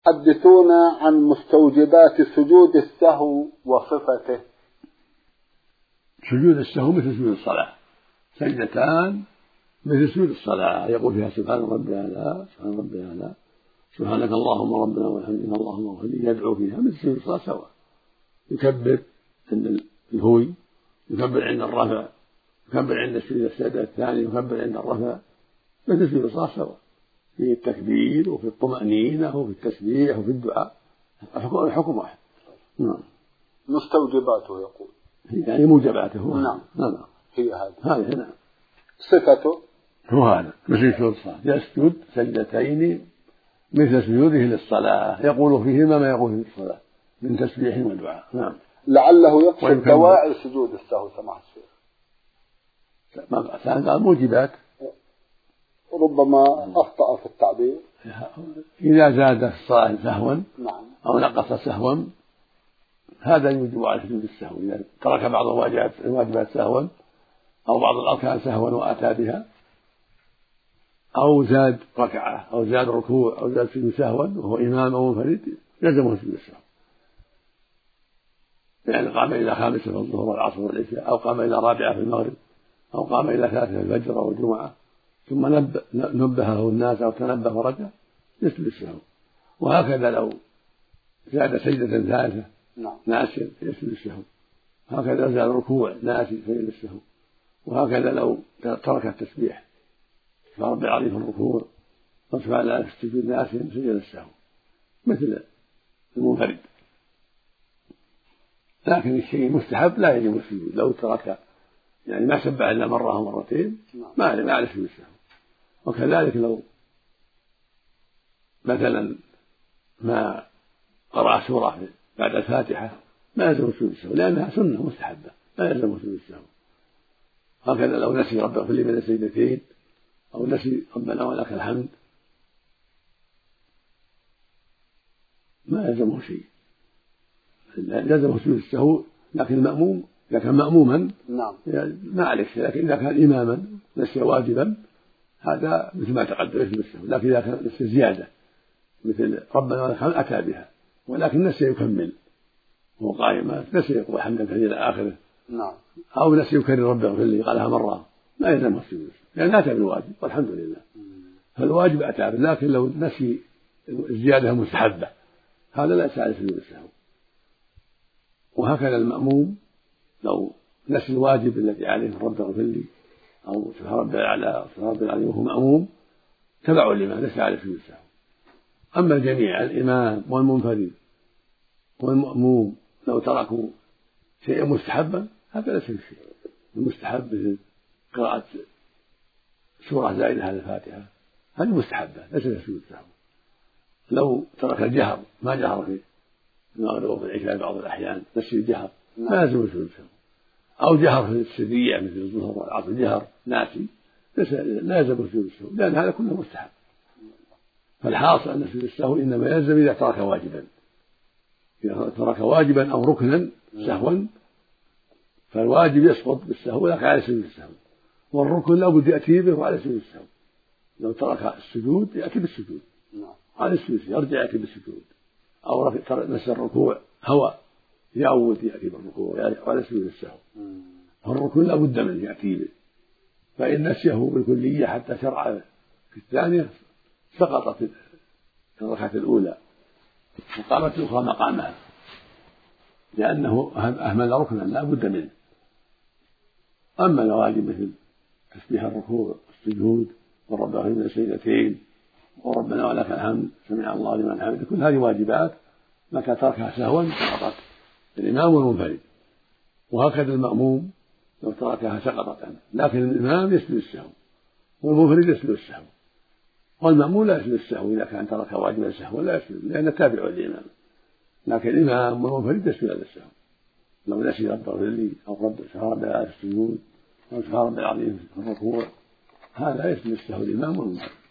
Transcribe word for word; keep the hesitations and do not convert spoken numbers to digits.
حدثونا عن مستوجبات سجود السهو وصفته. سجود السهو مثل سجود الصلاة، سجدتان مثل سجود الصلاة، يقول فيها سبحان ربي الأعلى سبحان ربي الأعلى سبحانك اللهم ربنا وبحمدك اللهم اغفر لي، يدعو فيها مثل سجود الصلاة سواء، يكبر عند الهوي، يكبر عند الرفع، يكبر عند السجود السجدة الثاني، يكبر عند الرفع، مثل سجود الصلاة سواء، في التكبير وفي الطمأنينة وفي التسبيح وفي الدعاء، الحكم واحد. نعم. مستوجباته يقول يعني موجباته. نعم. نعم. هي هذه. هذه نعم. صفته هو هذا مثل سجود الصلاة، يسجد سجدتين مثل سجوده للصلاة، يقول فيهما ما يقول في الصلاة من تسبيح ودعاء. نعم. لعله يقصد دواعي سجود السهو سماحة الشيخ. قال موجبات، ربما أخطأ في التعبير. إذا زاد في الصلاة سهوا نعم. أو نقص سهوا هذا يوجب على سجود السهو، إذا ترك بعض الواجبات سهوا أو بعض الأركان سهوا وأتى بها، أو زاد ركعة أو زاد ركوع أو زاد سجود سهوا وهو إمام أو منفرد يلزمه سجود السهو، يعني قام إلى خامسة في الظهر والعصر والعشاء، أو قام إلى رابعة في المغرب، أو قام إلى ثالثة في الفجر أو الجمعة، ثم نبهه الناس أو تنبه ورجع يسجد السهو. وهكذا لو زاد سجدة ثالثة ناسيا يسجد السهو، هكذا زاد ركوع ناسي سجد السهو، وهكذا لو ترك التسبيح فرب عليه في الركوع وارتفع على السجود ناسيا سجد السهو مثل المنفرد. لكن الشيء مستحب لا يجب السجود، لو ترك يعني ما سبح إلا مرة أو مرتين ما ما عليه سجود السهو. وكذلك لو مثلا ما قرأ سورة بعد الفاتحة ما يلزم سجود السهو لأنها سنة مستحبة لا يلزم سجود السهو. هكذا لو نسي رب اغفر لي بين السجدتين أو نسي ربنا ولك الحمد ما يلزمه شيء، يلزمه سجود السهو. لكن المأموم إذا كان مأموما نعم ما عليه شيء، لكن إذا كان إماما نسي واجبا هذا مثل ما تقدم يسجد السهو. لكن إذا كان نسي زيادة مثل ربنا ولك الحمد أتى بها ولكن نسي يكمل وهو قائم، نسي يقول حمدا كثيرا إلى آخره نعم، أو نسي يكرر رب اغفر لي قالها مرة ما يلزمه السجود لأن أتى بالواجب والحمد لله، فالواجب أتى. لكن لو نسي الزيادة المستحبة هذا لا يسعى لسجود السهو. وهكذا المأموم لو نسي الواجب الذي عليه رب اغفر لي أو سبحان ربي الأعلى سبحان ربي العظيم وهو مأموم تبع الإمام ليس عليه سجود السهو. أما الجميع الإمام والمنفرد والمأموم لو تركوا شيئا مستحبا هذا ليس شيء. المستحب مثل قراءة سورة زائدة على الفاتحة هذه مستحبة ليس لها سجود السهو. لو ترك الجهر ما جهر في المغرب وفي العشاء بعض الأحيان نسي الجهر ما يلزم سجود السهو، أو جهر في السرية مثل الظهر والعصر جهر ناسي لا يلزم سجود السهو لأن هذا كله مستحب. فالحاصل أن سجود السهو إنما يلزم إذا ترك واجبا، إذا ترك واجبا أو ركنا سهوا فالواجب يسقط بالسهو لكن على سجود السهو، والركن لا بد يأتي به وعلى سجود السهو. لو ترك السجود يأتي بالسجود على السجود يرجع يأتي بالسجود، أو نسي الركوع هوى يعود يأتي بالركوع وعلى سجود السهو. فالركن لا بد منه يأتي به، فإن نسيه بالكلية حتى شرع في الثانية سقطت الركعة الأولى وقامت الأخرى مقامها لأنه أهمل ركنا لا بد منه. أما الواجب مثل تسبيح الركوع والسجود والرب اغفر لي السجدتين وربنا ولك الحمد سمع الله لمن حمده كل هذه واجبات متى تركها سهوا سقطت الإمام والمنفرد. وهكذا المأموم لو تركها سقطت عنه، لكن الإمام يسجد السهو والمنفرد يسجد السهو، والمأموم لا يسجد السهو إذا كان ترك واجبا سهوا لا يسجد لأن تابع الإمام، لكن الإمام والمنفرد يسجد على السهو. لو نسي رب اغفر لي أو رب سبحان ربي الأعلى في السجود أو سبحان ربي العظيم في الركوع هذا يسجد السهو الإمام والمنفرد.